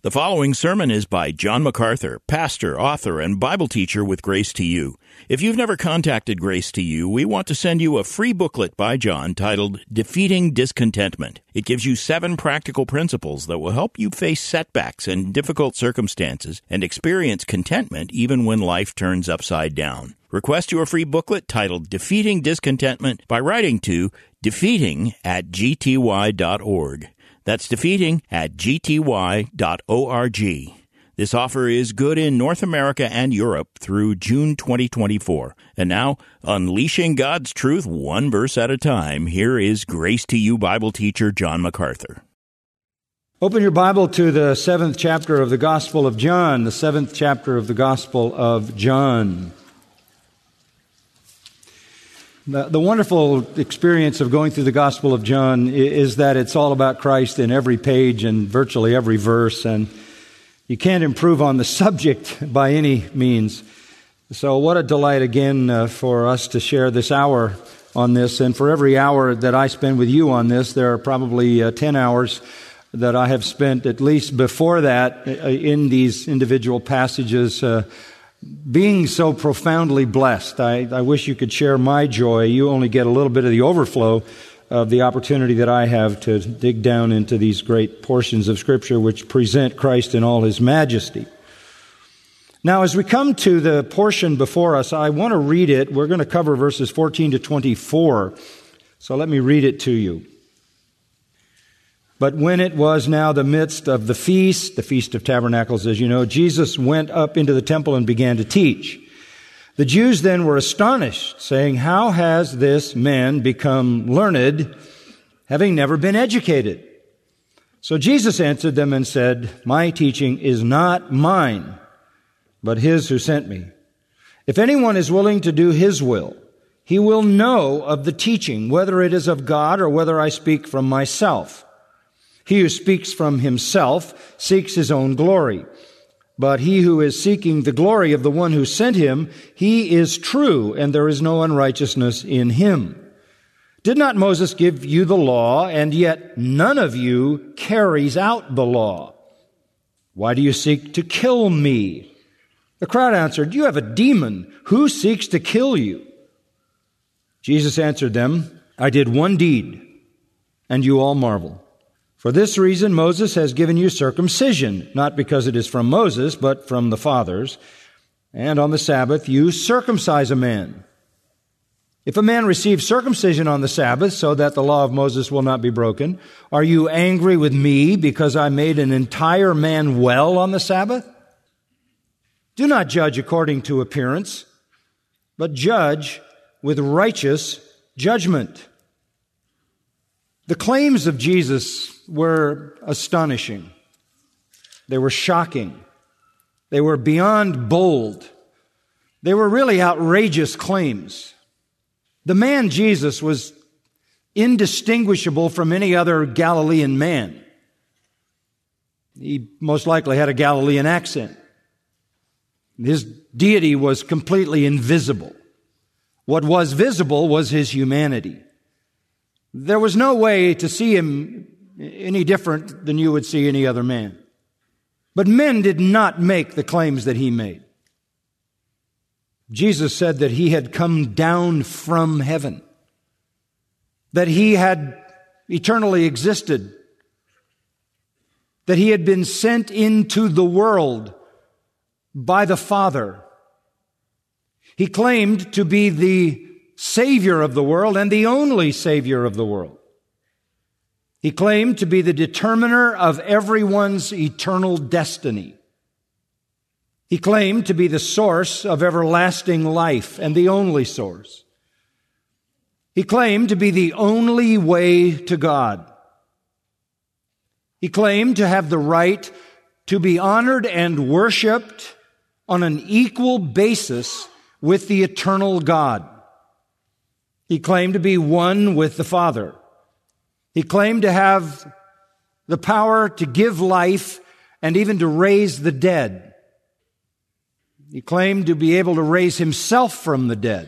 The following sermon is by John MacArthur, pastor, author, and Bible teacher with Grace to You. If you've never contacted Grace to You, we want to send you a free booklet by John titled Defeating Discontentment. It gives you 7 practical principles that will help you face setbacks and difficult circumstances and experience contentment even when life turns upside down. Request your free booklet titled Defeating Discontentment by writing to defeating@gty.org. That's defeating@gty.org. This offer is good in North America and Europe through June 2024. And now, unleashing God's truth one verse at a time, here is Grace to You Bible teacher John MacArthur. Open your Bible to the 7th chapter of the Gospel of John, the 7th chapter of the Gospel of John. The wonderful experience of going through the Gospel of John is that it's all about Christ in every page and virtually every verse, and you can't improve on the subject by any means. So what a delight again for us to share this hour on this, and for every hour that I spend with you on this, there are probably 10 hours that I have spent at least before that in these individual passages being so profoundly blessed. I wish you could share my joy. You only get a little bit of the overflow of the opportunity that I have to dig down into these great portions of Scripture which present Christ in all His majesty. Now, as we come to the portion before us, I want to read it. We're going to cover verses 14 to 24. So let me read it to you. But when it was now the midst of the Feast of Tabernacles, as you know, Jesus went up into the temple and began to teach. The Jews then were astonished, saying, "How has this man become learned, having never been educated?" So Jesus answered them and said, "My teaching is not mine, but His who sent me. If anyone is willing to do His will, he will know of the teaching, whether it is of God or whether I speak from myself. He who speaks from himself seeks his own glory. But he who is seeking the glory of the one who sent him, he is true, and there is no unrighteousness in him. Did not Moses give you the law, and yet none of you carries out the law? Why do you seek to kill me?" The crowd answered, "You have a demon. Who seeks to kill you?" Jesus answered them, "I did one deed, and you all marvel. For this reason Moses has given you circumcision, not because it is from Moses, but from the fathers. And on the Sabbath you circumcise a man. If a man receives circumcision on the Sabbath, so that the law of Moses will not be broken, are you angry with me because I made an entire man well on the Sabbath? Do not judge according to appearance, but judge with righteous judgment." The claims of Jesus were astonishing. They were shocking. They were beyond bold. They were really outrageous claims. The man Jesus was indistinguishable from any other Galilean man. He most likely had a Galilean accent. His deity was completely invisible. What was visible was His humanity. There was no way to see Him any different than you would see any other man. But men did not make the claims that He made. Jesus said that He had come down from heaven, that He had eternally existed, that He had been sent into the world by the Father. He claimed to be the Savior of the world and the only Savior of the world. He claimed to be the determiner of everyone's eternal destiny. He claimed to be the source of everlasting life and the only source. He claimed to be the only way to God. He claimed to have the right to be honored and worshiped on an equal basis with the eternal God. He claimed to be one with the Father. He claimed to have the power to give life and even to raise the dead. He claimed to be able to raise Himself from the dead.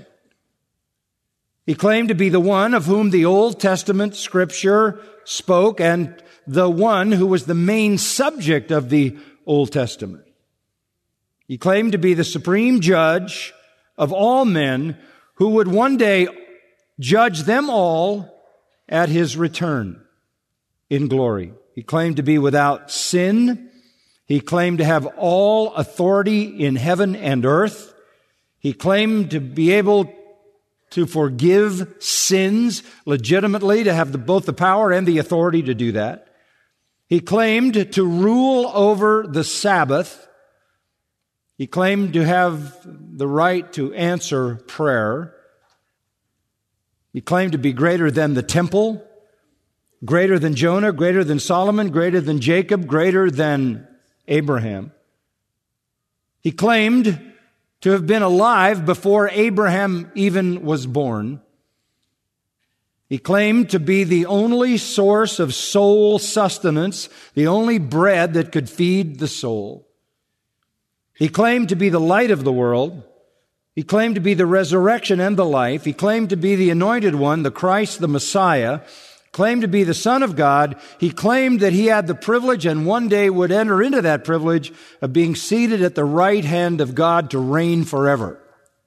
He claimed to be the one of whom the Old Testament Scripture spoke and the one who was the main subject of the Old Testament. He claimed to be the supreme judge of all men who would one day judge them all at His return in glory. He claimed to be without sin. He claimed to have all authority in heaven and earth. He claimed to be able to forgive sins legitimately, to have both the power and the authority to do that. He claimed to rule over the Sabbath. He claimed to have the right to answer prayer. He claimed to be greater than the temple, greater than Jonah, greater than Solomon, greater than Jacob, greater than Abraham. He claimed to have been alive before Abraham even was born. He claimed to be the only source of soul sustenance, the only bread that could feed the soul. He claimed to be the light of the world. He claimed to be the resurrection and the life. He claimed to be the anointed one, the Christ, the Messiah. Claimed to be the Son of God. He claimed that He had the privilege and one day would enter into that privilege of being seated at the right hand of God to reign forever.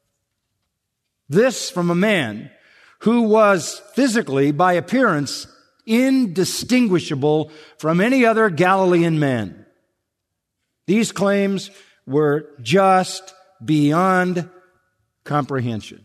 This from a man who was physically, by appearance, indistinguishable from any other Galilean man. These claims were just beyond comprehension.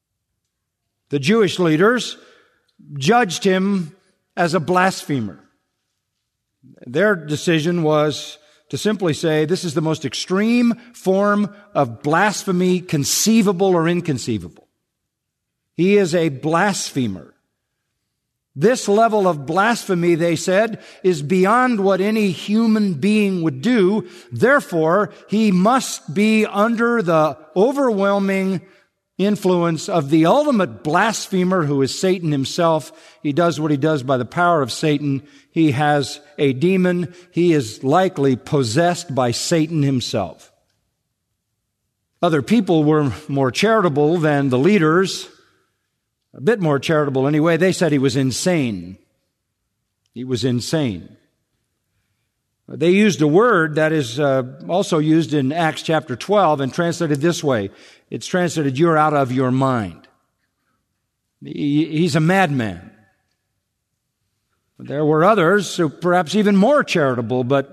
The Jewish leaders judged Him as a blasphemer. Their decision was to simply say, this is the most extreme form of blasphemy conceivable or inconceivable. He is a blasphemer. This level of blasphemy, they said, is beyond what any human being would do. Therefore, he must be under the overwhelming influence of the ultimate blasphemer, who is Satan himself. He does what he does by the power of Satan. He has a demon. He is likely possessed by Satan himself. Other people were more charitable than the leaders, a bit more charitable anyway. They said he was insane. He was insane. They used a word that is also used in Acts chapter 12 and translated this way. It's translated, you're out of your mind. He's a madman. There were others who perhaps even more charitable, but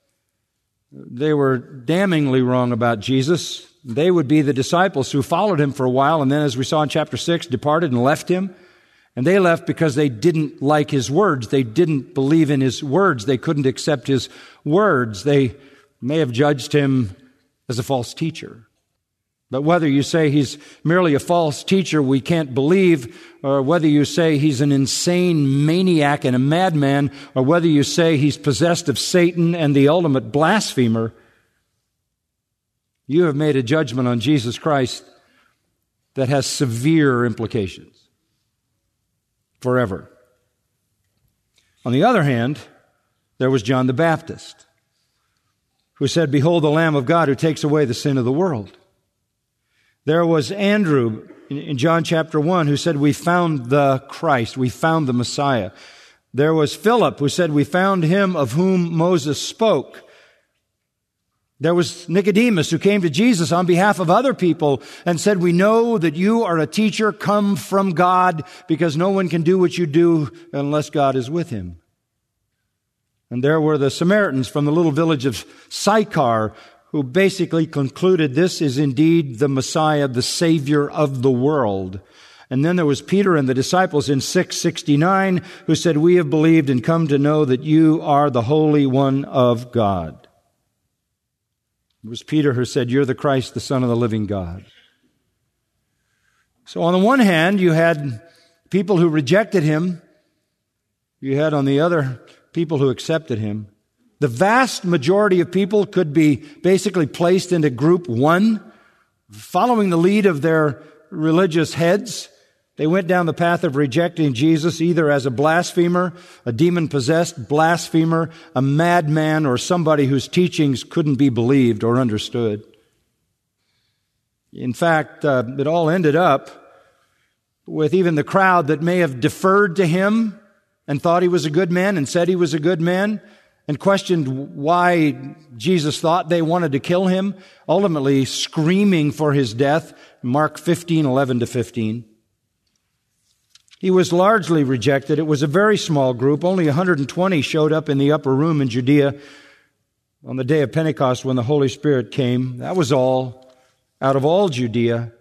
they were damningly wrong about Jesus. They would be the disciples who followed Him for a while, and then, as we saw in chapter 6, departed and left Him. And they left because they didn't like His words. They didn't believe in His words. They couldn't accept His words. They may have judged Him as a false teacher. But whether you say He's merely a false teacher we can't believe, or whether you say He's an insane maniac and a madman, or whether you say He's possessed of Satan and the ultimate blasphemer, you have made a judgment on Jesus Christ that has severe implications forever. On the other hand, there was John the Baptist, who said, behold the Lamb of God who takes away the sin of the world. There was Andrew in John chapter 1 who said, we found the Christ, we found the Messiah. There was Philip who said, we found Him of whom Moses spoke. There was Nicodemus who came to Jesus on behalf of other people and said, we know that you are a teacher come from God, because no one can do what you do unless God is with him. And there were the Samaritans from the little village of Sychar who basically concluded this is indeed the Messiah, the Savior of the world. And then there was Peter and the disciples in 669 who said, we have believed and come to know that you are the Holy One of God. It was Peter who said, you're the Christ, the Son of the living God. So on the one hand, you had people who rejected Him. You had, on the other, people who accepted Him. The vast majority of people could be basically placed into group one, following the lead of their religious heads. They went down the path of rejecting Jesus either as a blasphemer, a demon-possessed blasphemer, a madman, or somebody whose teachings couldn't be believed or understood. In fact, it all ended up with even the crowd that may have deferred to Him and thought he was a good man and said he was a good man and questioned why Jesus thought they wanted to kill him, ultimately screaming for his death, Mark 15:11-15. He was largely rejected. It was a very small group. Only 120 showed up in the upper room in Judea on the day of Pentecost when the Holy Spirit came. That was all out of all Judea.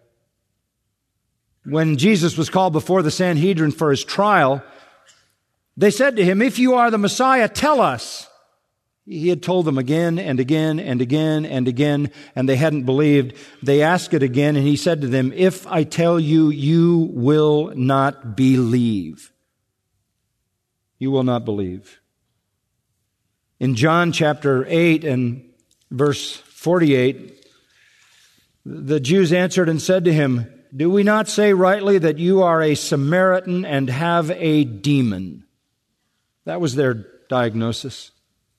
When Jesus was called before the Sanhedrin for his trial, they said to him, "If you are the Messiah, tell us." He had told them again and again and again and again, and they hadn't believed. They asked it again, and he said to them, "If I tell you, you will not believe." You will not believe. In John chapter 8 and verse 48, the Jews answered and said to him, "Do we not say rightly that you are a Samaritan and have a demon?" That was their diagnosis.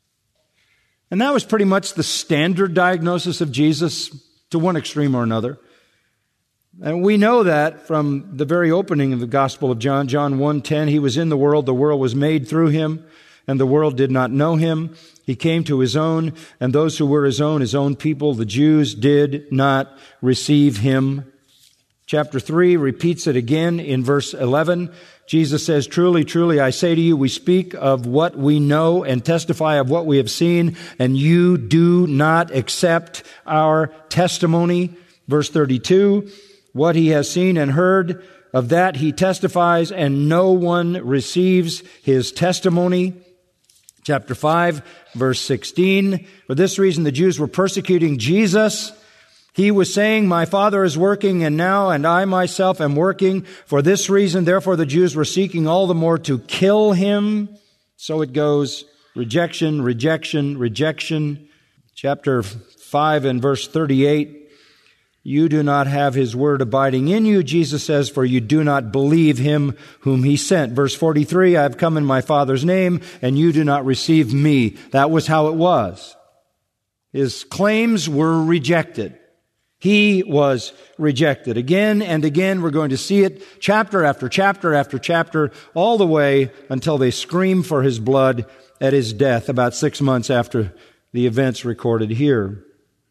And that was pretty much the standard diagnosis of Jesus to one extreme or another. And we know that from the very opening of the Gospel of John, John 1:10, he was in the world was made through him, and the world did not know him. He came to his own, and those who were his own people, the Jews, did not receive him. Chapter 3 repeats it again in verse 11. Jesus says, "Truly, truly, I say to you, we speak of what we know and testify of what we have seen, and you do not accept our testimony." Verse 32, "What he has seen and heard, of that he testifies, and no one receives his testimony." Chapter 5, verse 16, "For this reason the Jews were persecuting Jesus. He was saying, 'My Father is working, and I myself am working.' For this reason, therefore, the Jews were seeking all the more to kill him." So it goes. Rejection, rejection, rejection. Chapter 5 and verse 38. "You do not have his word abiding in you," Jesus says, "for you do not believe him whom he sent." Verse 43, "I have come in my Father's name, and you do not receive me." That was how it was. His claims were rejected. He was rejected. Again and again, we're going to see it chapter after chapter after chapter, all the way until they scream for his blood at his death, about 6 months after the events recorded here.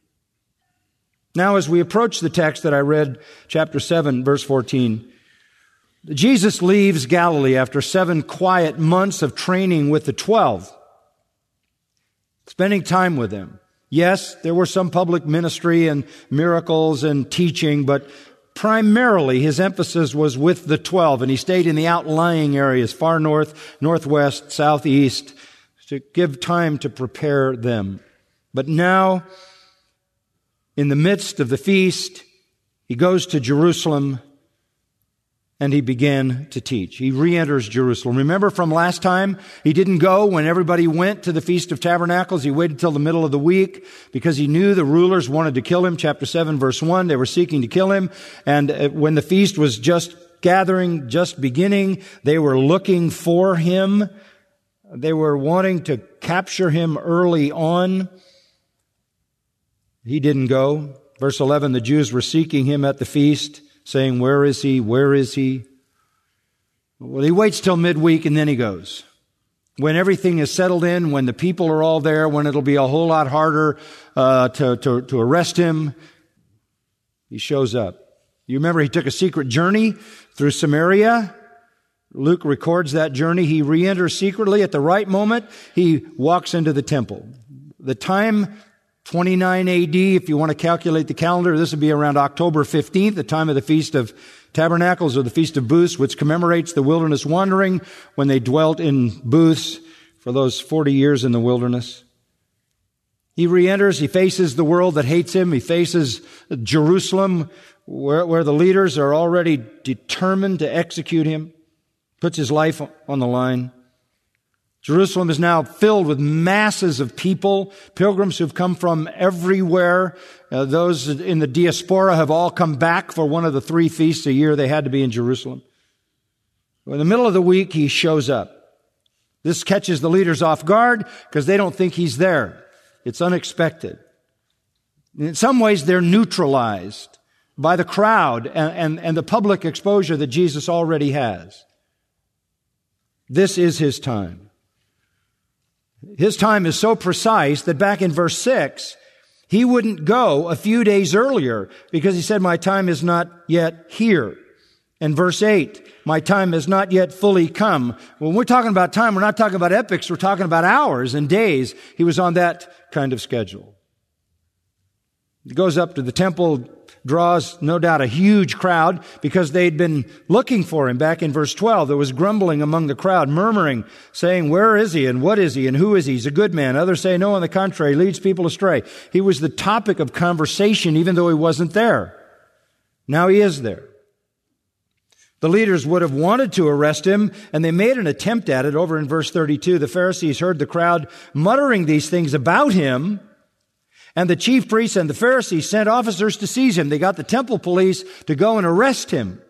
Now, as we approach the text that I read, chapter 7, verse 14, Jesus leaves Galilee after 7 quiet months of training with the 12, spending time with them. Yes, there were some public ministry and miracles and teaching, but primarily his emphasis was with the 12, and he stayed in the outlying areas, far north, northwest, southeast, to give time to prepare them. But now, in the midst of the feast, he goes to Jerusalem, and he began to teach. He re-enters Jerusalem. Remember from last time, he didn't go when everybody went to the Feast of Tabernacles. He waited till the middle of the week because he knew the rulers wanted to kill him. Chapter 7, verse 1, they were seeking to kill him. And when the feast was just gathering, just beginning, they were looking for him. They were wanting to capture him early on. He didn't go. Verse 11, the Jews were seeking him at the feast, saying, "Where is he? Where is he?" Well, he waits till midweek and then he goes. When everything is settled in, when the people are all there, when it'll be a whole lot harder to arrest him, he shows up. You remember he took a secret journey through Samaria. Luke records that journey. He re-enters secretly at the right moment. He walks into the temple. The time, 29 AD, if you want to calculate the calendar, this would be around October 15th, the time of the Feast of Tabernacles or the Feast of Booths, which commemorates the wilderness wandering when they dwelt in booths for those 40 years in the wilderness. He re-enters, he faces the world that hates him, he faces Jerusalem where the leaders are already determined to execute him, puts his life on the line. Jerusalem is now filled with masses of people, pilgrims who've come from everywhere. Those in the diaspora have all come back for one of the 3 feasts a year. They had to be in Jerusalem. In the middle of the week, he shows up. This catches the leaders off guard because they don't think he's there. It's unexpected. In some ways, they're neutralized by the crowd and the public exposure that Jesus already has. This is his time. His time is so precise that back in verse 6, he wouldn't go a few days earlier because he said, my time is not yet here. And verse 8, my time has not yet fully come. When we're talking about time, we're not talking about epochs, we're talking about hours and days. He was on that kind of schedule. He goes up to the temple, draws no doubt a huge crowd because they'd been looking for him. Back in verse 12, there was grumbling among the crowd, murmuring, saying, where is he and what is he and who is he? He's a good man. Others say, no, on the contrary, leads people astray. He was the topic of conversation even though he wasn't there. Now he is there. The leaders would have wanted to arrest him, and they made an attempt at it. Over in verse 32, the Pharisees heard the crowd muttering these things about him, and the chief priests and the Pharisees sent officers to seize him. They got the temple police to go and arrest him.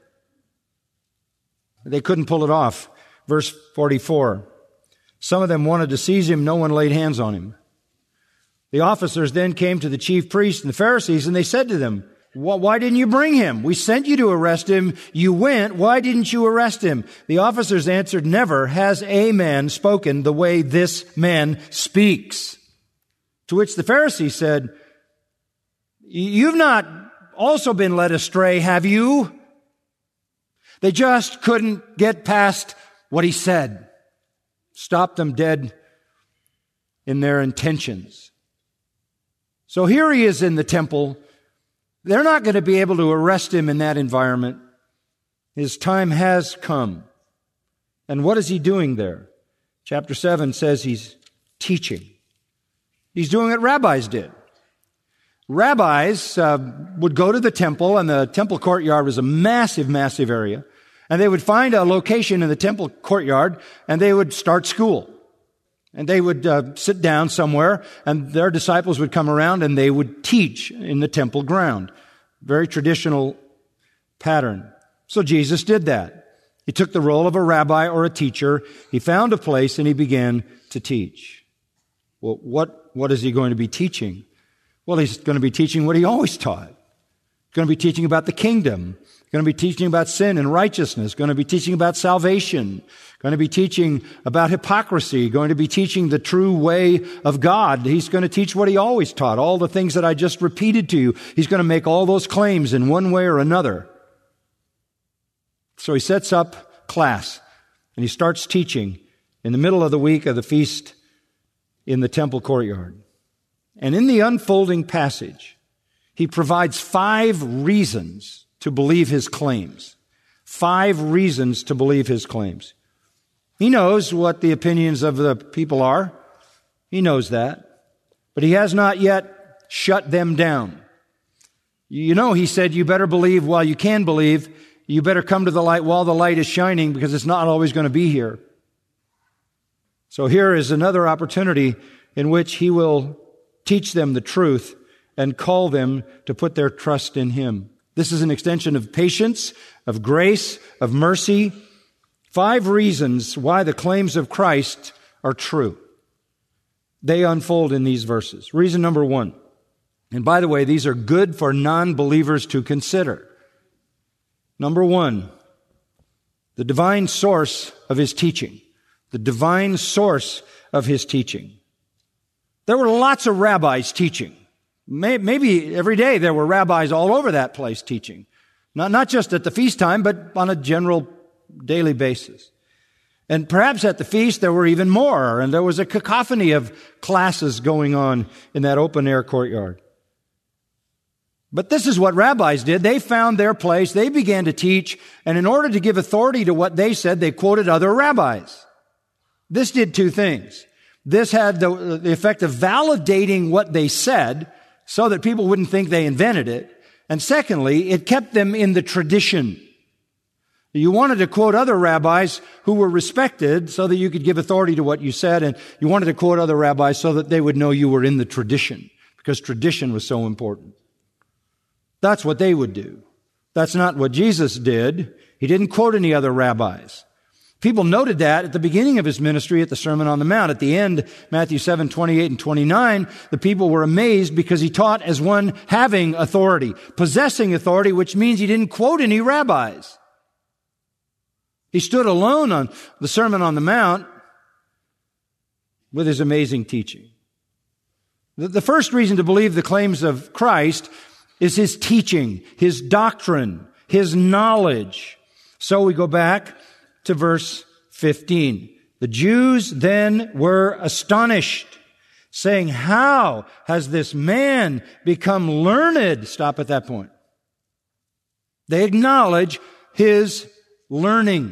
They couldn't pull it off. Verse 44, some of them wanted to seize him. No one laid hands on him. The officers then came to the chief priests and the Pharisees, and they said to them, why didn't you bring him? We sent you to arrest him. You went. Why didn't you arrest him? The officers answered, never has a man spoken the way this man speaks. To which the Pharisees said, you've not also been led astray, have you? They just couldn't get past what he said. Stopped them dead in their intentions. So here he is in the temple. They're not going to be able to arrest him in that environment. His time has come. And what is he doing there? Chapter 7 says he's teaching. He's doing what rabbis did. Rabbis would go to the temple, and the temple courtyard was a massive, massive area. And they would find a location in the temple courtyard, and they would start school. And they would sit down somewhere, and their disciples would come around, and they would teach in the temple ground. Very traditional pattern. So Jesus did that. He took the role of a rabbi or a teacher. He found a place, and he began to teach. Well, what is he going to be teaching? Well, he's going to be teaching what he always taught. He's going to be teaching about the kingdom. He's going to be teaching about sin and righteousness. Going to be teaching about salvation. Going to be teaching about hypocrisy. Going to be teaching the true way of God. He's going to teach what he always taught. All the things that I just repeated to you. He's going to make all those claims in one way or another. So he sets up class and he starts teaching in the middle of the week of the feast in the temple courtyard. And in the unfolding passage, he provides 5 reasons to believe his claims. 5 reasons to believe his claims. He knows what the opinions of the people are. He knows that. But he has not yet shut them down. You know, he said, you better believe while you can believe. You better come to the light while the light is shining, because it's not always going to be here. So here is another opportunity in which he will teach them the truth and call them to put their trust in him. This is an extension of patience, of grace, of mercy. 5 reasons why the claims of Christ are true. They unfold in these verses. Reason number 1. And by the way, these are good for non-believers to consider. Number 1, the divine source of his teaching. The divine source of his teaching. There were lots of rabbis teaching. Maybe every day there were rabbis all over that place teaching. Not just at the feast time, but on a general daily basis. And perhaps at the feast there were even more, and there was a cacophony of classes going on in that open air courtyard. But this is what rabbis did. They found their place, they began to teach, and in order to give authority to what they said, they quoted other rabbis. This did 2 things. This had the effect of validating what they said so that people wouldn't think they invented it. And secondly, it kept them in the tradition. You wanted to quote other rabbis who were respected so that you could give authority to what you said, and you wanted to quote other rabbis so that they would know you were in the tradition, because tradition was so important. That's what they would do. That's not what Jesus did. He didn't quote any other rabbis. People noted that at the beginning of his ministry at the Sermon on the Mount. At the end, Matthew 7:28 and 29, the people were amazed because he taught as one having authority, possessing authority, which means he didn't quote any rabbis. He stood alone on the Sermon on the Mount with his amazing teaching. The first reason to believe the claims of Christ is his teaching, his doctrine, his knowledge. So we go back to verse 15. The Jews then were astonished, saying, how has this man become learned? Stop at that point. They acknowledge his learning.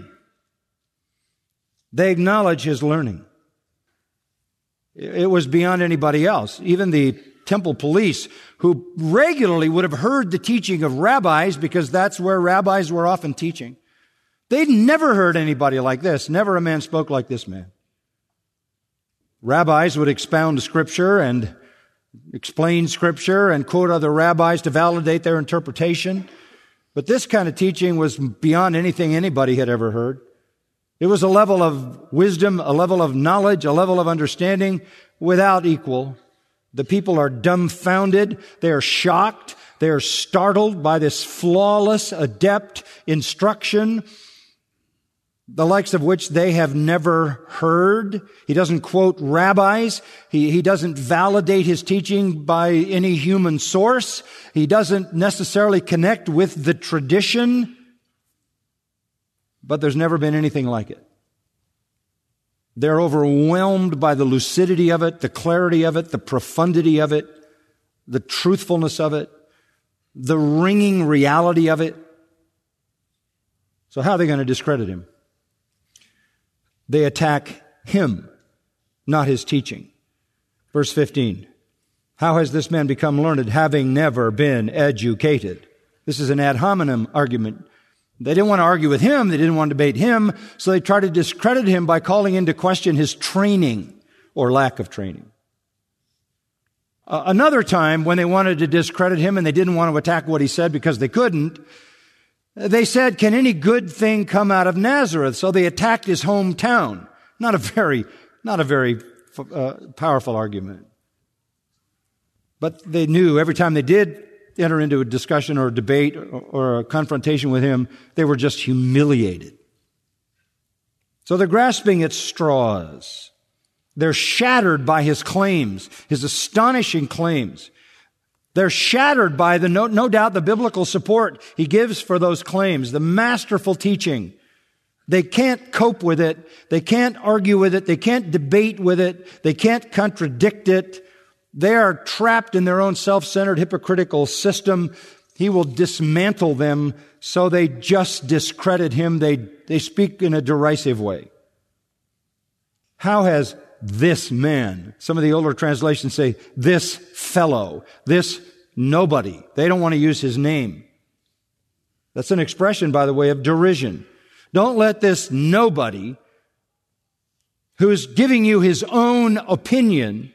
They acknowledge his learning. It was beyond anybody else. Even the temple police, who regularly would have heard the teaching of rabbis, because that's where rabbis were often teaching. They'd never heard anybody like this. Never a man spoke like this man. Rabbis would expound Scripture and explain Scripture and quote other rabbis to validate their interpretation. But this kind of teaching was beyond anything anybody had ever heard. It was a level of wisdom, a level of knowledge, a level of understanding without equal. The people are dumbfounded. They are shocked. They are startled by this flawless, adept instruction, the likes of which they have never heard. He doesn't quote rabbis. He doesn't validate his teaching by any human source. He doesn't necessarily connect with the tradition. But there's never been anything like it. They're overwhelmed by the lucidity of it, the clarity of it, the profundity of it, the truthfulness of it, the ringing reality of it. So how are they going to discredit him? They attack him, not his teaching. Verse 15. How has this man become learned, having never been educated? This is an ad hominem argument. They didn't want to argue with him. They didn't want to debate him. So they tried to discredit him by calling into question his training or lack of training. Another time when they wanted to discredit him and they didn't want to attack what he said because they couldn't, they said, can any good thing come out of Nazareth? So they attacked his hometown. Not a very powerful argument. But they knew every time they did enter into a discussion or a debate or a confrontation with him, they were just humiliated. So they're grasping at straws. They're shattered by his claims, his astonishing claims. They're shattered by no doubt the biblical support he gives for those claims, the masterful teaching. They can't cope with it. They can't argue with it. They can't debate with it. They can't contradict it. They are trapped in their own self-centered, hypocritical system. He will dismantle them, so they just discredit him. They speak in a derisive way. How has this man, some of the older translations say, this fellow, this nobody. They don't want to use his name. That's an expression, by the way, of derision. Don't let this nobody, who's giving you his own opinion,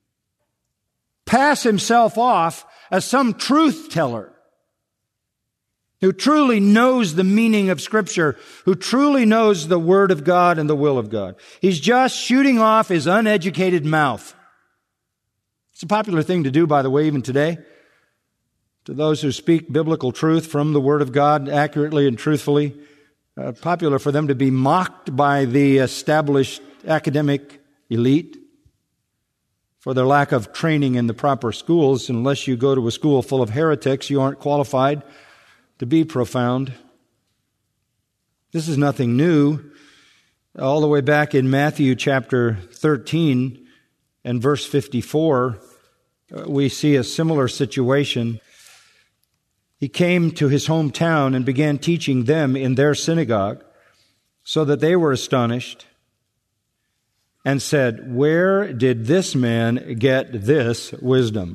pass himself off as some truth teller who truly knows the meaning of Scripture, who truly knows the Word of God and the will of God. He's just shooting off his uneducated mouth. It's a popular thing to do, by the way, even today. To those who speak biblical truth from the Word of God accurately and truthfully, popular for them to be mocked by the established academic elite for their lack of training in the proper schools. Unless you go to a school full of heretics, you aren't qualified to be profound. This is nothing new. All the way back in Matthew chapter 13 and verse 54, we see a similar situation. He came to his hometown and began teaching them in their synagogue, so that they were astonished and said, where did this man get this wisdom?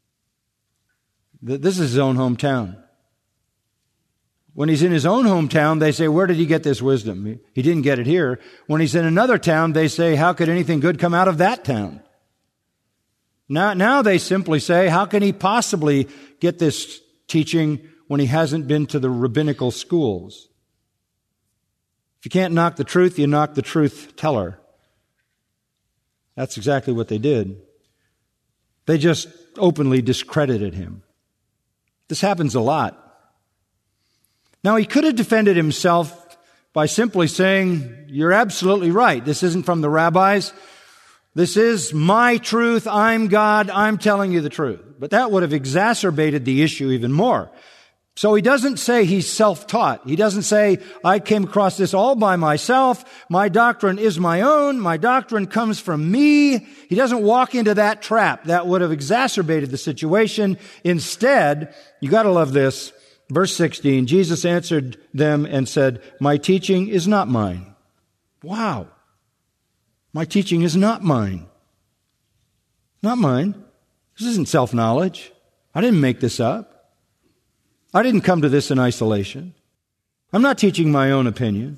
This is his own hometown. When he's in his own hometown, they say, where did he get this wisdom? He didn't get it here. When he's in another town, they say, how could anything good come out of that town? Now they simply say, how can he possibly get this teaching when he hasn't been to the rabbinical schools? If you can't knock the truth, you knock the truth teller. That's exactly what they did. They just openly discredited him. This happens a lot. Now, he could have defended himself by simply saying, you're absolutely right. This isn't from the rabbis. This is my truth. I'm God. I'm telling you the truth. But that would have exacerbated the issue even more. So he doesn't say he's self-taught. He doesn't say, I came across this all by myself. My doctrine is my own. My doctrine comes from me. He doesn't walk into that trap. That would have exacerbated the situation. Instead, you got to love this. Verse 16, Jesus answered them and said, my teaching is not mine. Wow. My teaching is not mine. Not mine. This isn't self-knowledge. I didn't make this up. I didn't come to this in isolation. I'm not teaching my own opinion.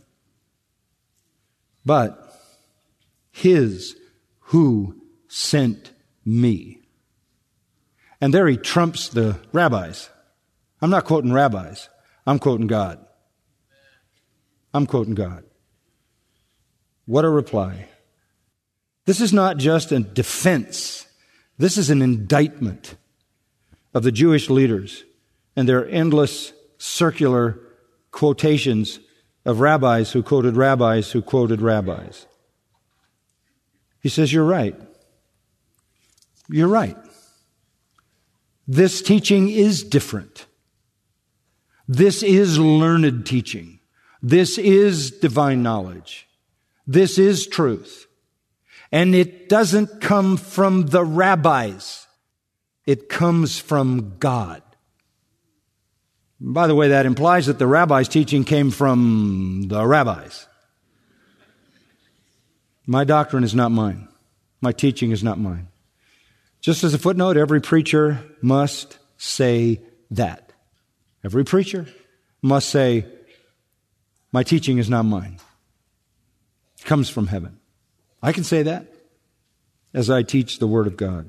But His who sent me. And there he trumps the rabbis. I'm not quoting rabbis. I'm quoting God. I'm quoting God. What a reply. This is not just a defense. This is an indictment of the Jewish leaders and their endless circular quotations of rabbis who quoted rabbis who quoted rabbis. He says, you're right. You're right. This teaching is different. This is learned teaching. This is divine knowledge. This is truth. And it doesn't come from the rabbis. It comes from God. By the way, that implies that the rabbis' teaching came from the rabbis. My doctrine is not mine. My teaching is not mine. Just as a footnote, every preacher must say that. Every preacher must say, my teaching is not mine. It comes from heaven. I can say that as I teach the Word of God.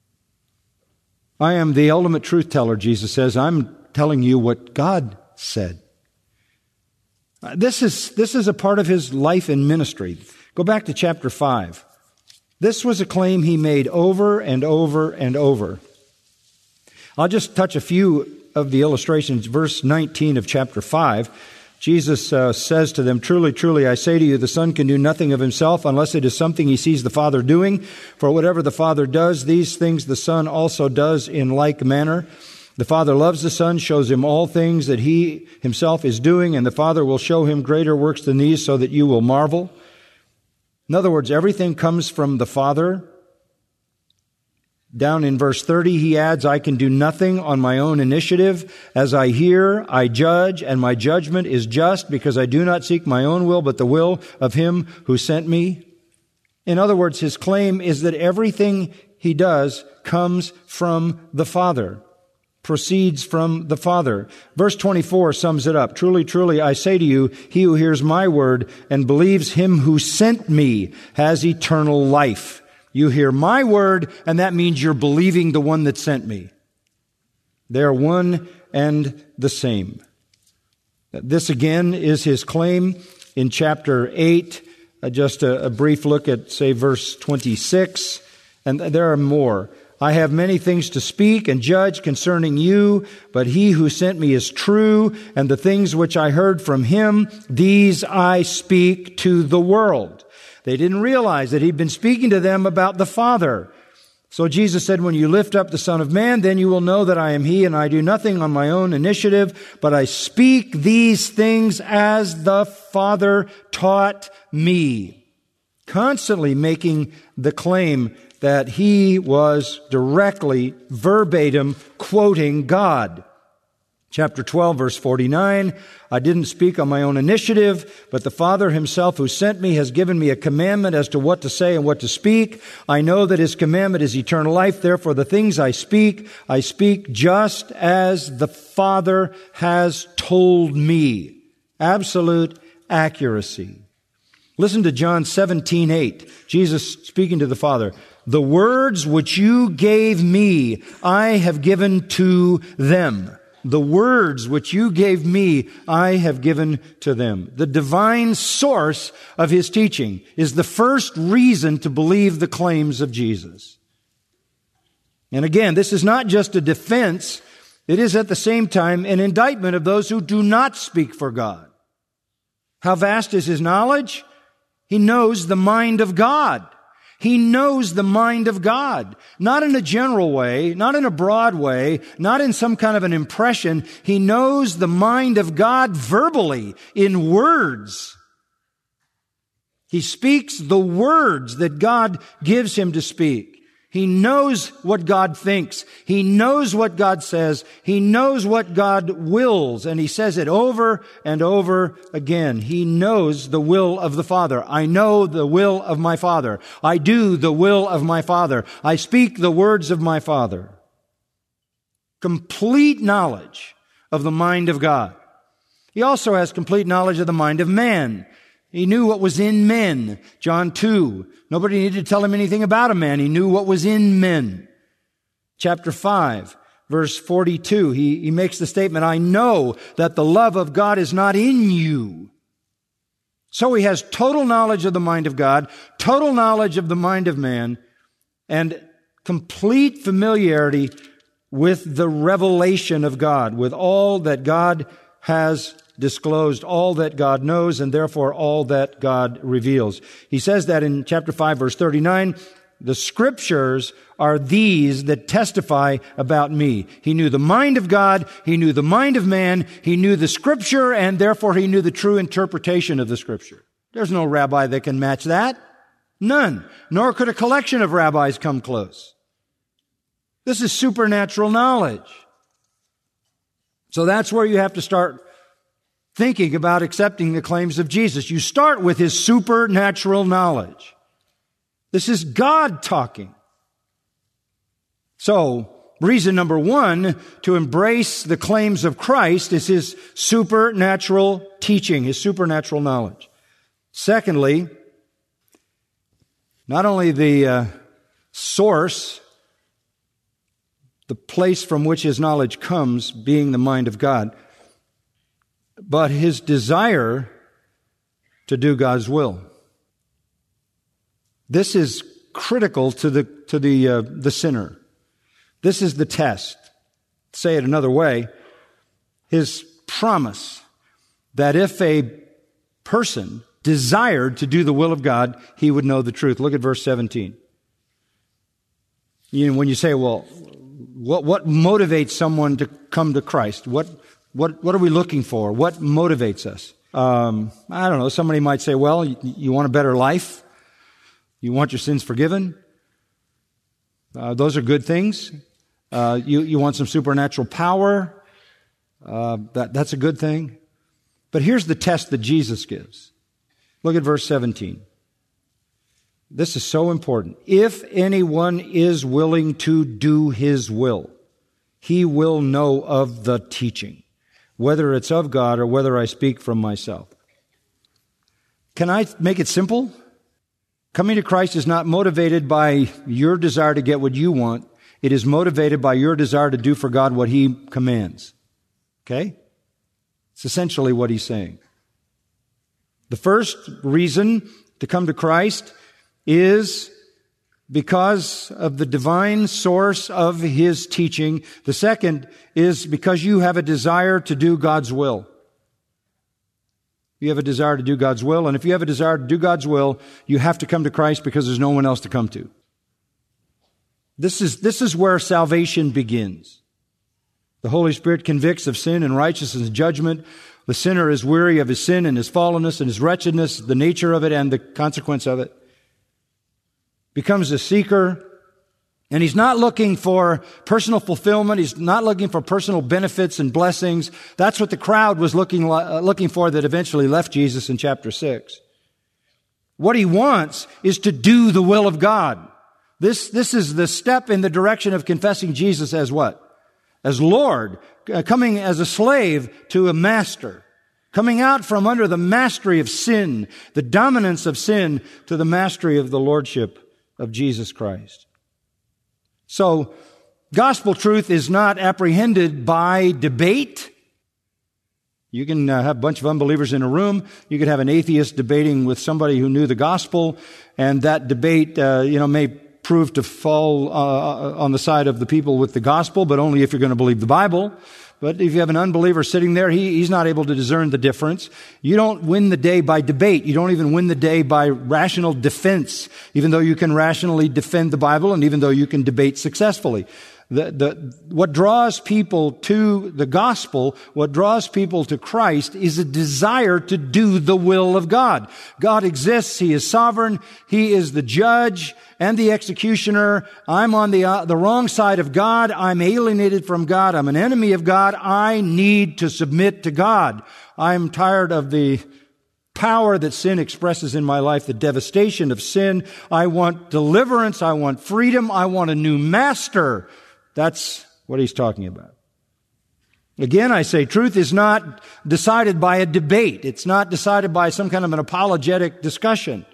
I am the ultimate truth teller, Jesus says. I'm telling you what God said. This is a part of His life and ministry. Go back to chapter 5. This was a claim He made over and over and over. I'll just touch a few of the illustrations. Verse 19 of chapter 5, Jesus says to them, truly, truly, I say to you, the Son can do nothing of Himself unless it is something He sees the Father doing. For whatever the Father does, these things the Son also does in like manner. The Father loves the Son, shows Him all things that He Himself is doing, and the Father will show Him greater works than these so that you will marvel. In other words, everything comes from the Father. Down in verse 30, He adds, I can do nothing on my own initiative. As I hear, I judge, and my judgment is just because I do not seek my own will, but the will of Him who sent me. In other words, His claim is that everything He does comes from the Father, proceeds from the Father. Verse 24 sums it up. Truly, truly, I say to you, he who hears my word and believes Him who sent me has eternal life. You hear my word, and that means you're believing the one that sent me. They are one and the same. This again is His claim in chapter 8. Just a brief look at, say, verse 26. And there are more. I have many things to speak and judge concerning you, but He who sent me is true, and the things which I heard from Him, these I speak to the world. They didn't realize that He'd been speaking to them about the Father. So Jesus said, when you lift up the Son of Man, then you will know that I am He, and I do nothing on my own initiative, but I speak these things as the Father taught me. Constantly making the claim that He was directly, verbatim, quoting God. Chapter 12, verse 49, I didn't speak on my own initiative, but the Father Himself who sent me has given me a commandment as to what to say and what to speak. I know that His commandment is eternal life. Therefore, the things I speak just as the Father has told me. Absolute accuracy. Listen to John 17:8. Jesus speaking to the Father. The words which you gave me, I have given to them. The words which you gave me, I have given to them. The divine source of His teaching is the first reason to believe the claims of Jesus. And again, this is not just a defense. It is at the same time an indictment of those who do not speak for God. How vast is his knowledge? He knows the mind of God. He knows the mind of God. Not in a general way, not in a broad way, not in some kind of an impression. He knows the mind of God verbally, in words. He speaks the words that God gives him to speak. He knows what God thinks. He knows what God says. He knows what God wills. And he says it over and over again. He knows the will of the Father. I know the will of my Father. I do the will of my Father. I speak the words of my Father. Complete knowledge of the mind of God. He also has complete knowledge of the mind of man. He knew what was in men. John 2. Nobody needed to tell him anything about a man. He knew what was in men. Chapter 5, verse 42. He makes the statement, I know that the love of God is not in you. So he has total knowledge of the mind of God, total knowledge of the mind of man, and complete familiarity with the revelation of God, with all that God has disclosed, all that God knows, and therefore all that God reveals. He says that in chapter 5, verse 39, the Scriptures are these that testify about me. He knew the mind of God, he knew the mind of man, he knew the Scripture, and therefore he knew the true interpretation of the Scripture. There's no rabbi that can match that. None. Nor could a collection of rabbis come close. This is supernatural knowledge. So that's where you have to start thinking about accepting the claims of Jesus. You start with his supernatural knowledge. This is God talking. So, reason number one to embrace the claims of Christ is his supernatural teaching, his supernatural knowledge. Secondly, not only the source, the place from which his knowledge comes, being the mind of God, but his desire to do God's will. This is critical to the sinner. This is the test. Say it another way, his promise that if a person desired to do the will of God, he would know the truth. Look at verse 17. When you say, well, what motivates someone to come to Christ? What are we looking for? What motivates us? I don't know. Somebody might say, well, you want a better life? You want your sins forgiven? Those are good things. You want some supernatural power? That's a good thing. But here's the test that Jesus gives. Look at verse 17. This is so important. If anyone is willing to do his will, he will know of the teaching, whether it's of God or whether I speak from myself. Can I make it simple? Coming to Christ is not motivated by your desire to get what you want. It is motivated by your desire to do for God what he commands. Okay? It's essentially what he's saying. The first reason to come to Christ is because of the divine source of his teaching. The second is because you have a desire to do God's will. You have a desire to do God's will, and if you have a desire to do God's will, you have to come to Christ because there's no one else to come to. This is where salvation begins. The Holy Spirit convicts of sin and righteousness and judgment. The sinner is weary of his sin and his fallenness and his wretchedness, the nature of it and the consequence of it. Becomes a seeker, and he's not looking for personal fulfillment. He's not looking for personal benefits and blessings. That's what the crowd was looking for that eventually left Jesus in chapter 6. What he wants is to do the will of God. This is the step in the direction of confessing Jesus as what? As Lord, coming as a slave to a master, coming out from under the mastery of sin, the dominance of sin, to the mastery of the lordship of Jesus Christ. So, gospel truth is not apprehended by debate. You can have a bunch of unbelievers in a room. You could have an atheist debating with somebody who knew the gospel, and that debate, may prove to fall on the side of the people with the gospel, but only if you're going to believe the Bible. But if you have an unbeliever sitting there, he's not able to discern the difference. You don't win the day by debate. You don't even win the day by rational defense, even though you can rationally defend the Bible and even though you can debate successfully. What draws people to the gospel, what draws people to Christ, is a desire to do the will of God. God exists. He is sovereign. He is the judge and the executioner. I'm on the wrong side of God. I'm alienated from God. I'm an enemy of God. I need to submit to God. I'm tired of the power that sin expresses in my life, the devastation of sin. I want deliverance. I want freedom. I want a new master. That's what he's talking about. Again, I say truth is not decided by a debate. It's not decided by some kind of an apologetic discussion.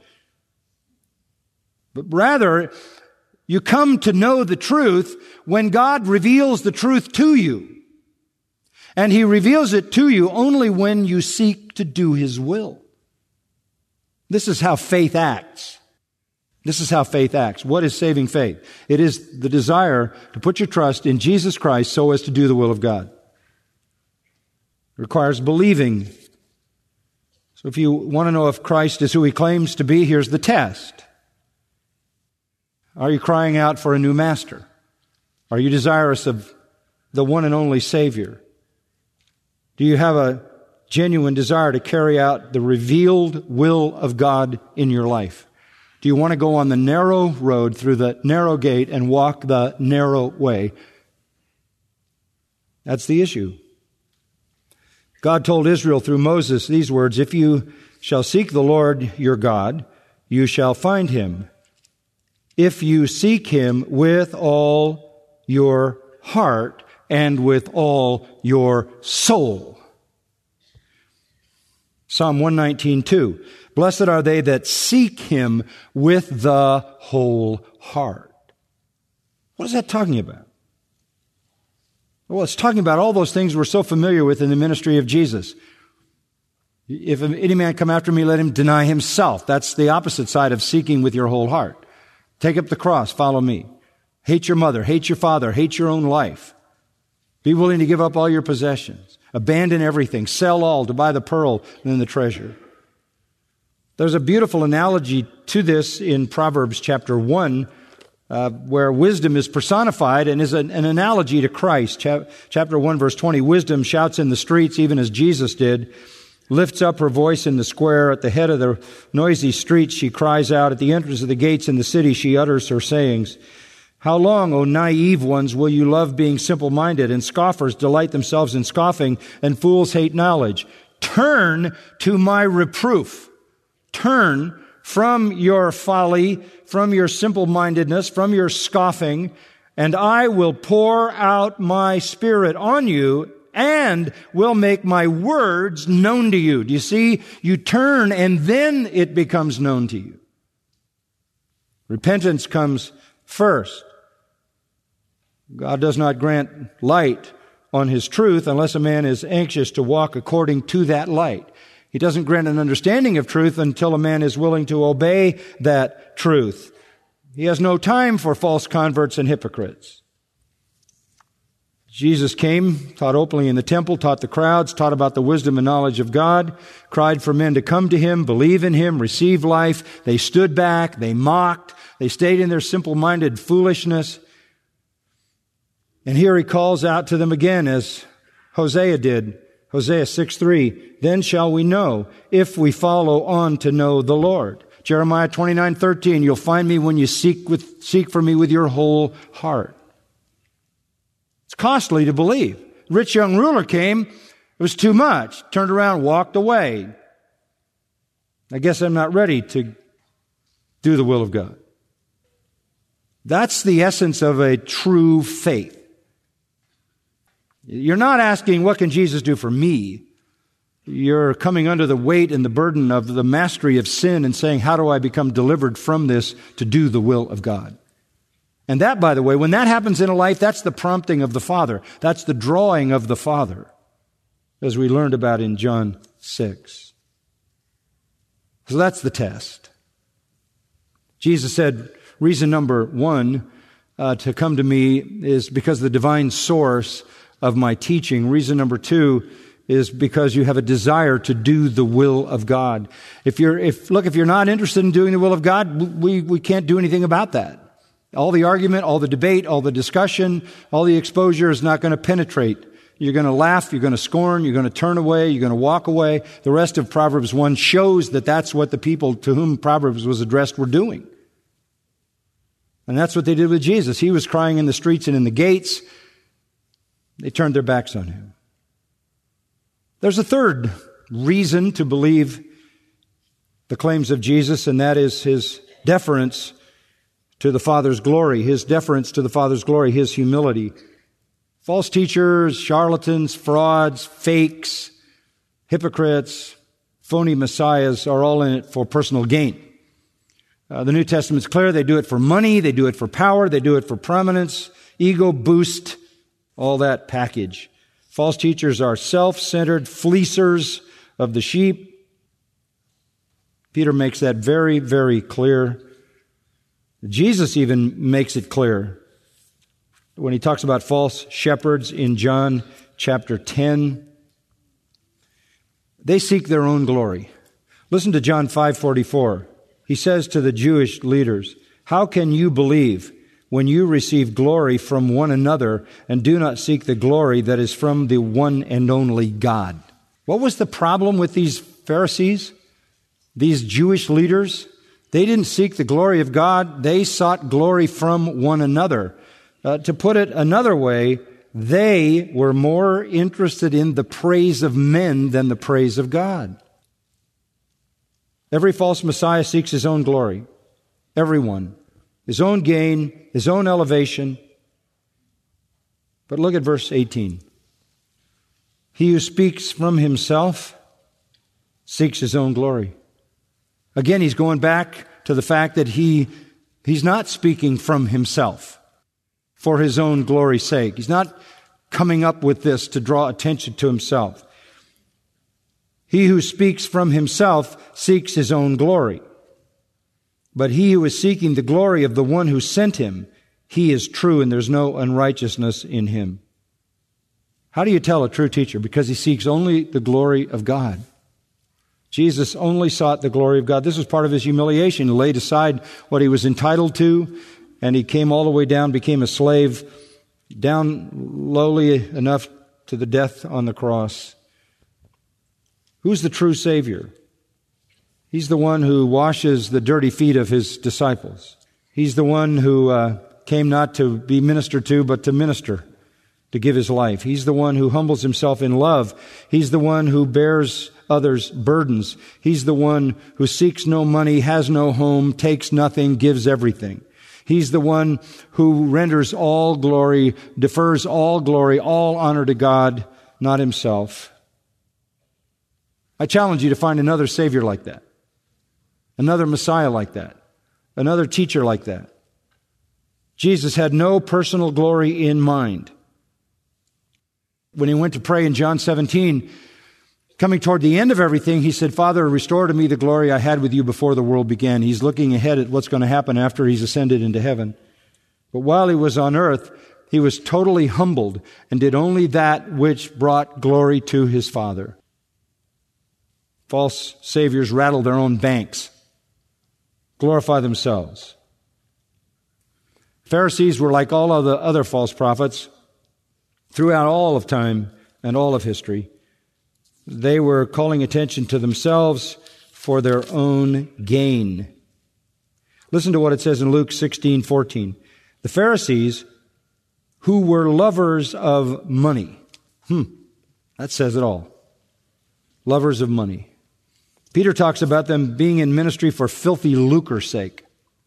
But rather, you come to know the truth when God reveals the truth to you. And He reveals it to you only when you seek to do His will. This is how faith acts. This is how faith acts. What is saving faith? It is the desire to put your trust in Jesus Christ so as to do the will of God. It requires believing. So if you want to know if Christ is who He claims to be, here's the test. Are you crying out for a new master? Are you desirous of the one and only Savior? Do you have a genuine desire to carry out the revealed will of God in your life? Do you want to go on the narrow road through the narrow gate and walk the narrow way? That's the issue. God told Israel through Moses these words, "If you shall seek the Lord your God, you shall find Him. If you seek Him with all your heart and with all your soul." Psalm 119:2. Blessed are they that seek Him with the whole heart. What is that talking about? Well, it's talking about all those things we're so familiar with in the ministry of Jesus. If any man come after me, let him deny himself. That's the opposite side of seeking with your whole heart. Take up the cross, follow me. Hate your mother, hate your father, hate your own life. Be willing to give up all your possessions. Abandon everything. Sell all to buy the pearl and then the treasure. There's a beautiful analogy to this in Proverbs chapter 1, where wisdom is personified and is an analogy to Christ. Chapter 1, verse 20, wisdom shouts in the streets, even as Jesus did, lifts up her voice in the square. At the head of the noisy streets she cries out. At the entrance of the gates in the city she utters her sayings. How long, O naive ones, will you love being simple-minded, and scoffers delight themselves in scoffing, and fools hate knowledge? Turn to my reproof. Turn from your folly, from your simple-mindedness, from your scoffing, and I will pour out my Spirit on you and will make my words known to you. Do you see? You turn and then it becomes known to you. Repentance comes first. God does not grant light on His truth unless a man is anxious to walk according to that light. He doesn't grant an understanding of truth until a man is willing to obey that truth. He has no time for false converts and hypocrites. Jesus came, taught openly in the temple, taught the crowds, taught about the wisdom and knowledge of God, cried for men to come to Him, believe in Him, receive life. They stood back, they mocked, they stayed in their simple-minded foolishness. And here He calls out to them again as Hosea did. Hosea 6:3, then shall we know if we follow on to know the Lord. Jeremiah 29:13, you'll find me when you seek for me with your whole heart. It's costly to believe. Rich young ruler came, it was too much. Turned around, walked away. I guess I'm not ready to do the will of God. That's the essence of a true faith. You're not asking, what can Jesus do for me? You're coming under the weight and the burden of the mastery of sin and saying, how do I become delivered from this to do the will of God? And that, by the way, when that happens in a life, that's the prompting of the Father. That's the drawing of the Father, as we learned about in John 6. So that's the test. Jesus said, reason number one to come to me is because of the divine source of my teaching. Reason number two is because you have a desire to do the will of God. If you're not interested in doing the will of God, we can't do anything about that. All the argument, all the debate, all the discussion, all the exposure is not going to penetrate. You're going to laugh, you're going to scorn, you're going to turn away, you're going to walk away. The rest of Proverbs 1 shows that that's what the people to whom Proverbs was addressed were doing. And that's what they did with Jesus. He was crying in the streets and in the gates. They turned their backs on him. There's a third reason to believe the claims of Jesus, and that is his deference to the Father's glory, his deference to the Father's glory, his humility. False teachers, charlatans, frauds, fakes, hypocrites, phony messiahs are all in it for personal gain. The New Testament's clear. They do it for money. They do it for power. They do it for prominence, ego boost, all that package. False teachers are self-centered fleecers of the sheep. Peter makes that very, very clear. Jesus even makes it clear when he talks about false shepherds in John chapter 10. They seek their own glory. Listen to John 5:44. He says to the Jewish leaders, "How can you believe when you receive glory from one another and do not seek the glory that is from the one and only God?" What was the problem with these Pharisees, these Jewish leaders? They didn't seek the glory of God. They sought glory from one another. To put it another way, they were more interested in the praise of men than the praise of God. Every false Messiah seeks his own glory. Everyone. His own gain, his own elevation. But look at verse 18. He who speaks from himself seeks his own glory. Again, he's going back to the fact that he's not speaking from himself for his own glory's sake. He's not coming up with this to draw attention to himself. He who speaks from himself seeks his own glory. But he who is seeking the glory of the one who sent him, he is true and there's no unrighteousness in him. How do you tell a true teacher? Because he seeks only the glory of God. Jesus only sought the glory of God. This was part of his humiliation. He laid aside what he was entitled to, and he came all the way down, became a slave, down lowly enough to the death on the cross. Who's the true Savior? He's the one who washes the dirty feet of his disciples. He's the one who came not to be ministered to, but to minister, to give his life. He's the one who humbles himself in love. He's the one who bears others' burdens. He's the one who seeks no money, has no home, takes nothing, gives everything. He's the one who renders all glory, defers all glory, all honor to God, not himself. I challenge you to find another Savior like that, another Messiah like that, another teacher like that. Jesus had no personal glory in mind. When he went to pray in John 17, coming toward the end of everything, he said, "Father, restore to me the glory I had with you before the world began." He's looking ahead at what's going to happen after he's ascended into heaven. But while he was on earth, he was totally humbled and did only that which brought glory to his Father. False saviors rattle their own banks, glorify themselves. Pharisees were like all of the other false prophets throughout all of time and all of history. They were calling attention to themselves for their own gain. Listen to what it says in Luke 16:14. The Pharisees who were lovers of money. That says it all. Lovers of money. Peter talks about them being in ministry for filthy lucre's sake.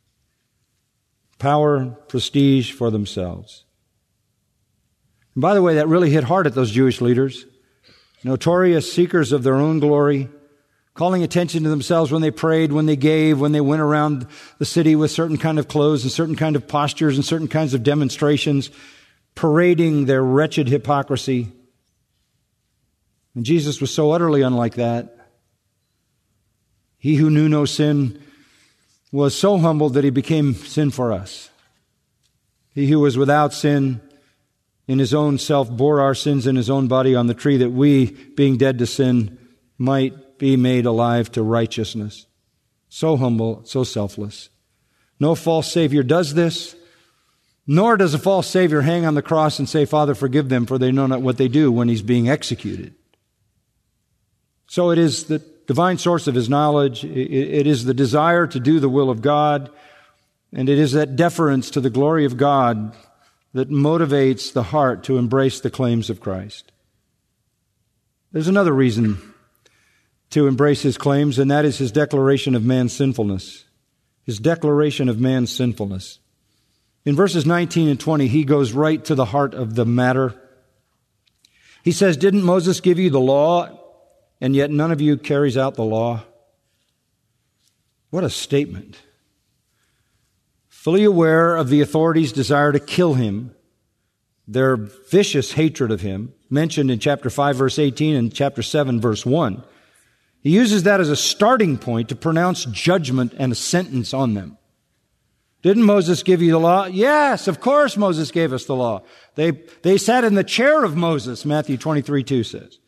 Power, prestige for themselves. And by the way, that really hit hard at those Jewish leaders. Notorious seekers of their own glory, calling attention to themselves when they prayed, when they gave, when they went around the city with certain kind of clothes and certain kind of postures and certain kinds of demonstrations, parading their wretched hypocrisy. And Jesus was so utterly unlike that. He who knew no sin was so humbled that he became sin for us. He who was without sin in his own self bore our sins in his own body on the tree, that we, being dead to sin, might be made alive to righteousness. So humble, so selfless. No false Savior does this, nor does a false Savior hang on the cross and say, Father, forgive them, for they know not what they do, when he's being executed. So it is the divine source of his knowledge. It is the desire to do the will of God. And it is that deference to the glory of God that motivates the heart to embrace the claims of Christ. There's another reason to embrace his claims, and that is his declaration of man's sinfulness. His declaration of man's sinfulness. In verses 19 and 20, he goes right to the heart of the matter. He says, didn't Moses give you the law, and yet none of you carries out the law? What a statement. Fully aware of the authorities' desire to kill him, their vicious hatred of him, mentioned in chapter 5, verse 18, and chapter 7, verse 1. He uses that as a starting point to pronounce judgment and a sentence on them. Didn't Moses give you the law? Yes, of course Moses gave us the law. They sat in the chair of Moses, Matthew 23:2 says.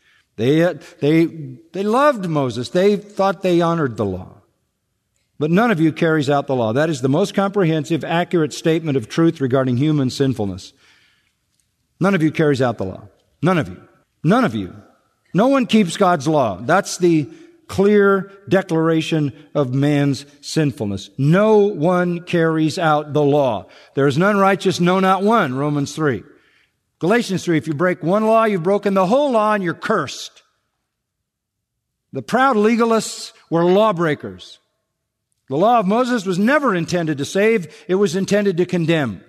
They loved Moses. They thought they honored the law. But none of you carries out the law. That is the most comprehensive, accurate statement of truth regarding human sinfulness. None of you carries out the law. None of you. None of you. No one keeps God's law. That's the clear declaration of man's sinfulness. No one carries out the law. There is none righteous, no, not one, Romans 3. Galatians 3, if you break one law, you've broken the whole law and you're cursed. The proud legalists were lawbreakers. The law of Moses was never intended to save. It was intended to condemn.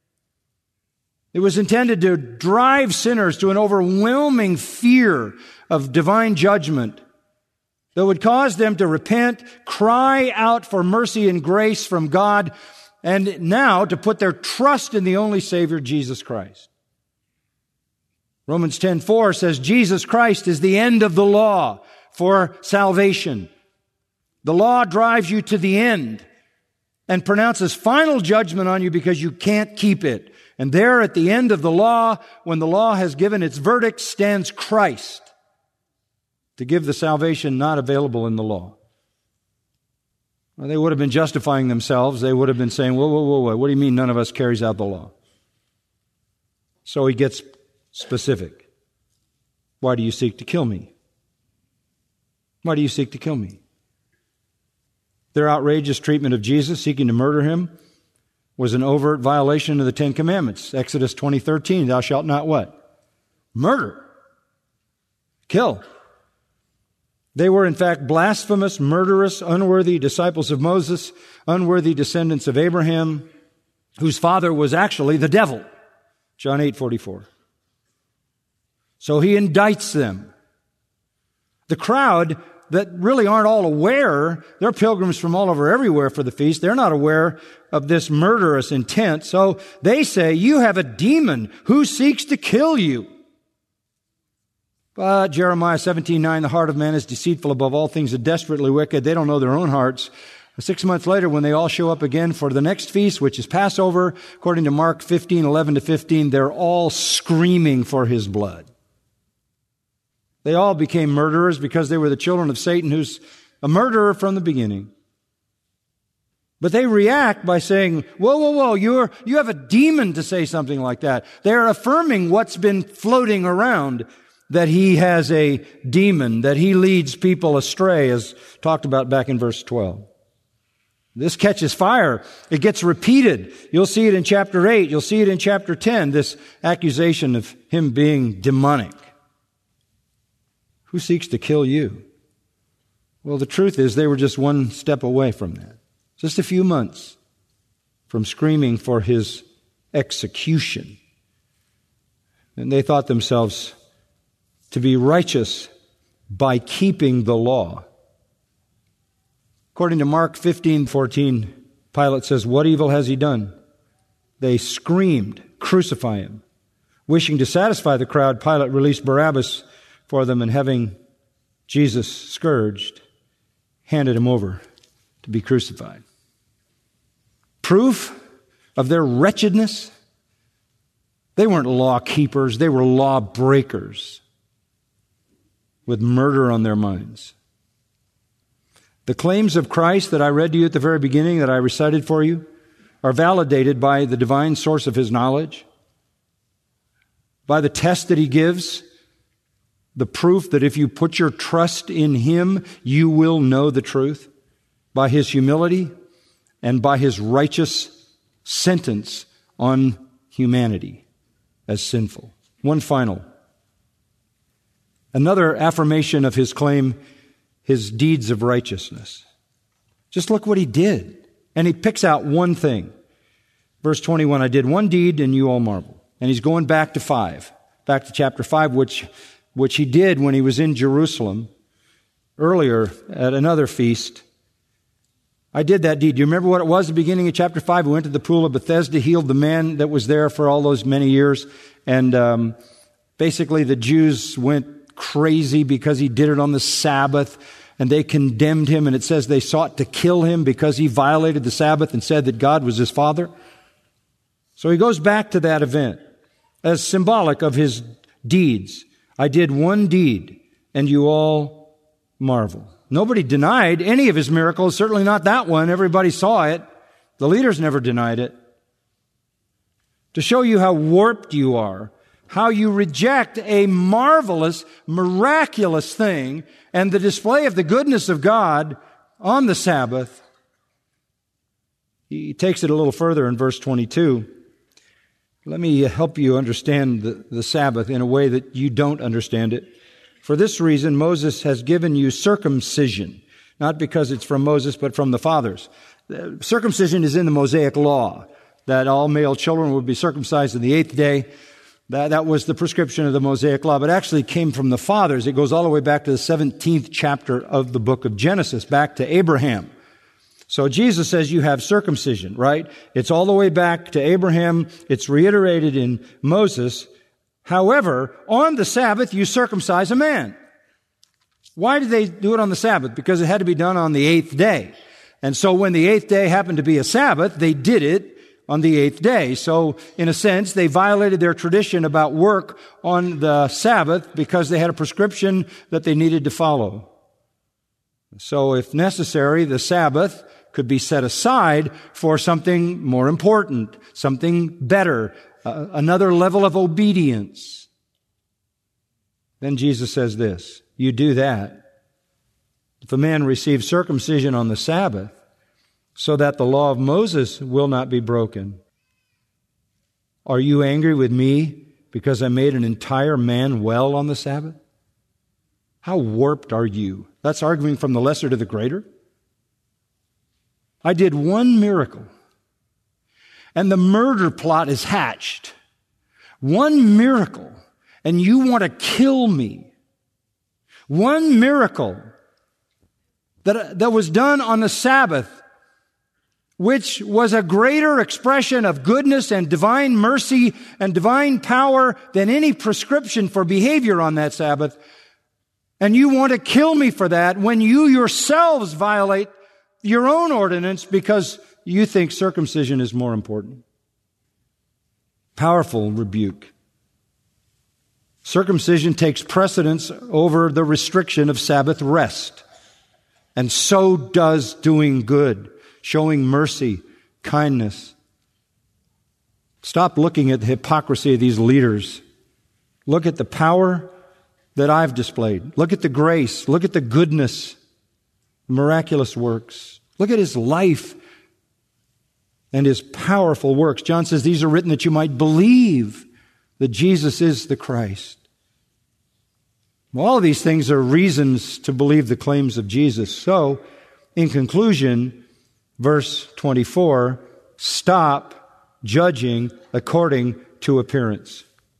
It was intended to drive sinners to an overwhelming fear of divine judgment that would cause them to repent, cry out for mercy and grace from God, and now to put their trust in the only Savior, Jesus Christ. Romans 10:4 says Jesus Christ is the end of the law for salvation. The law drives you to the end and pronounces final judgment on you because you can't keep it. And there at the end of the law, when the law has given its verdict, stands Christ to give the salvation not available in the law. Well, they would have been justifying themselves. They would have been saying, whoa, what do you mean none of us carries out the law? So he gets specific. Why do you seek to kill me? Why do you seek to kill me? Their outrageous treatment of Jesus, seeking to murder him, was an overt violation of the Ten Commandments. Exodus 20:13, thou shalt not what? Murder. Kill. They were in fact blasphemous, murderous, unworthy disciples of Moses, unworthy descendants of Abraham, whose father was actually the devil. John 8:44. So he indicts them. The crowd that really aren't all aware, they're pilgrims from all over everywhere for the feast. They're not aware of this murderous intent. So they say, you have a demon who seeks to kill you. But Jeremiah 17:9, the heart of man is deceitful above all things and desperately wicked. They don't know their own hearts. 6 months later, when they all show up again for the next feast, which is Passover, according to Mark 15:11-15, they're all screaming for his blood. They all became murderers because they were the children of Satan, who's a murderer from the beginning. But they react by saying, whoa, you have a demon to say something like that. They're affirming what's been floating around, that he has a demon, that he leads people astray, as talked about back in verse 12. This catches fire. It gets repeated. You'll see it in chapter 8. You'll see it in chapter 10, this accusation of him being demonic. Who seeks to kill you? Well, the truth is they were just one step away from that. Just a few months from screaming for his execution. And they thought themselves to be righteous by keeping the law. According to Mark 15:14, Pilate says, what evil has he done? They screamed, crucify him. Wishing to satisfy the crowd, Pilate released Barabbas for them, and having Jesus scourged, handed him over to be crucified. proof of their wretchedness? They weren't law keepers, they were law breakers with murder on their minds. The claims of Christ that I read to you at the very beginning, that I recited for you, are validated by the divine source of His knowledge, by the test that He gives, the proof that if you put your trust in Him, you will know the truth, by His humility, and by His righteous sentence on humanity as sinful. One final. Another affirmation of His claim, His deeds of righteousness. Just look what He did. And He picks out one thing. Verse 21, I did one deed and you all marvel. And He's going back to chapter 5, which He did when He was in Jerusalem earlier at another feast. I did that deed. Do you remember what it was at the beginning of chapter 5? We went to the pool of Bethesda, healed the man that was there for all those many years. And basically the Jews went crazy because He did it on the Sabbath, and they condemned Him, and it says they sought to kill Him because He violated the Sabbath and said that God was His Father. So He goes back to that event as symbolic of His deeds. I did one deed, and you all marvel. Nobody denied any of His miracles, certainly not that one. Everybody saw it. The leaders never denied it. To show you how warped you are, how you reject a marvelous, miraculous thing and the display of the goodness of God on the Sabbath, He takes it a little further in verse 22. Let me help you understand the Sabbath in a way that you don't understand it. For this reason, Moses has given you circumcision, not because it's from Moses, but from the fathers. Circumcision is in the Mosaic law, that all male children would be circumcised on the 8th day. That was the prescription of the Mosaic law, but actually came from the fathers. It goes all the way back to the 17th chapter of the book of Genesis, back to Abraham. So Jesus says you have circumcision, right? It's all the way back to Abraham. It's reiterated in Moses. However, on the Sabbath, you circumcise a man. Why did they do it on the Sabbath? Because it had to be done on the 8th day. And so when the 8th day happened to be a Sabbath, they did it on the 8th day. So, in a sense, they violated their tradition about work on the Sabbath because they had a prescription that they needed to follow. So, if necessary, the Sabbath could be set aside for something more important, something better, another level of obedience. Then Jesus says this, you do that. If a man receives circumcision on the Sabbath, so that the law of Moses will not be broken. Are you angry with me because I made an entire man well on the Sabbath? How warped are you? That's arguing from the lesser to the greater. I did one miracle, and the murder plot is hatched. One miracle, and you want to kill me. One miracle that was done on the Sabbath, which was a greater expression of goodness and divine mercy and divine power than any prescription for behavior on that Sabbath. And you want to kill me for that when you yourselves violate your own ordinance because you think circumcision is more important. Powerful rebuke. Circumcision takes precedence over the restriction of Sabbath rest. And so does doing good, showing mercy, kindness. Stop looking at the hypocrisy of these leaders. Look at the power that I've displayed. Look at the grace. Look at the goodness, miraculous works. Look at His life and His powerful works. John says these are written that you might believe that Jesus is the Christ. Well, all of these things are reasons to believe the claims of Jesus. So, in conclusion, verse 24, stop judging according to appearance,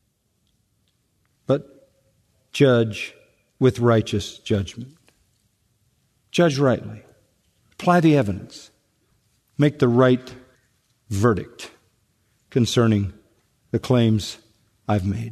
but judge with righteous judgment. Judge rightly. Apply the evidence. Make the right verdict concerning the claims I've made.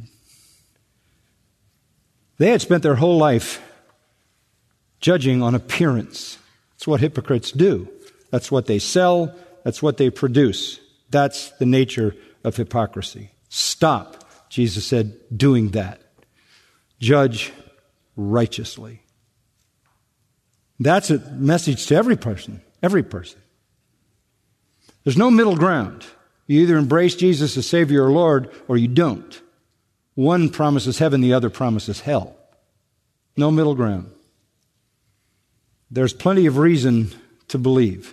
They had spent their whole life judging on appearance. That's what hypocrites do. That's what they sell. That's what they produce. That's the nature of hypocrisy. Stop, Jesus said, doing that. Judge righteously. That's a message to every person. Every person. There's no middle ground. You either embrace Jesus as Savior or Lord, or you don't. One promises heaven, the other promises hell. No middle ground. There's plenty of reason to believe.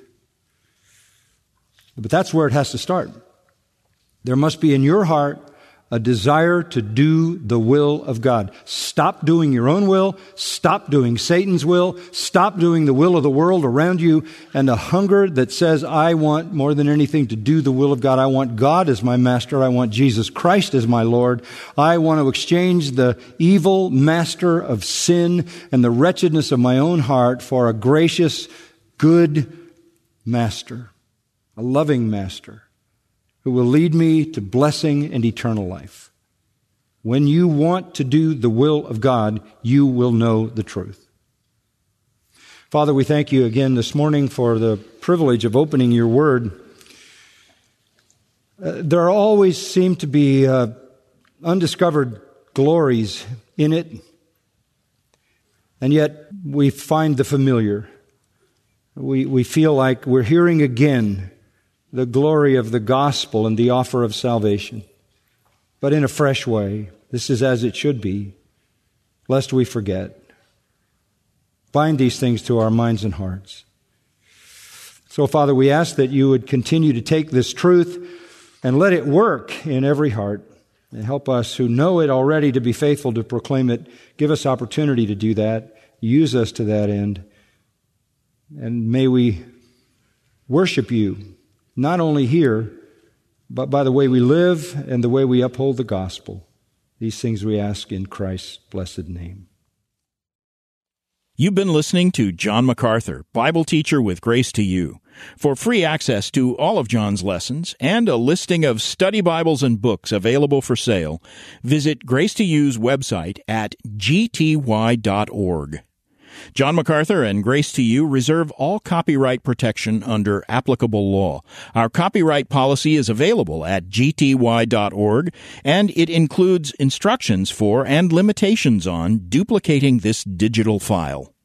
But that's where it has to start. There must be in your heart a desire to do the will of God. Stop doing your own will. Stop doing Satan's will. Stop doing the will of the world around you. And a hunger that says, I want more than anything to do the will of God. I want God as my master. I want Jesus Christ as my Lord. I want to exchange the evil master of sin and the wretchedness of my own heart for a gracious, good master, a loving master, who will lead me to blessing and eternal life. When you want to do the will of God, you will know the truth. Father, we thank you again this morning for the privilege of opening your word. There always seem to be undiscovered glories in it, and yet we find the familiar. We feel like we're hearing again the glory of the gospel and the offer of salvation, but in a fresh way. This is as it should be, lest we forget. Bind these things to our minds and hearts. So, Father, we ask that you would continue to take this truth and let it work in every heart, and help us who know it already to be faithful to proclaim it. Give us opportunity to do that. Use us to that end. And may we worship you, not only here, but by the way we live and the way we uphold the gospel. These things we ask in Christ's blessed name. You've been listening to John MacArthur, Bible teacher with Grace to You. For free access to all of John's lessons and a listing of study Bibles and books available for sale, visit Grace to You's website at gty.org. John MacArthur and Grace to You reserve all copyright protection under applicable law. Our copyright policy is available at gty.org, and it includes instructions for and limitations on duplicating this digital file.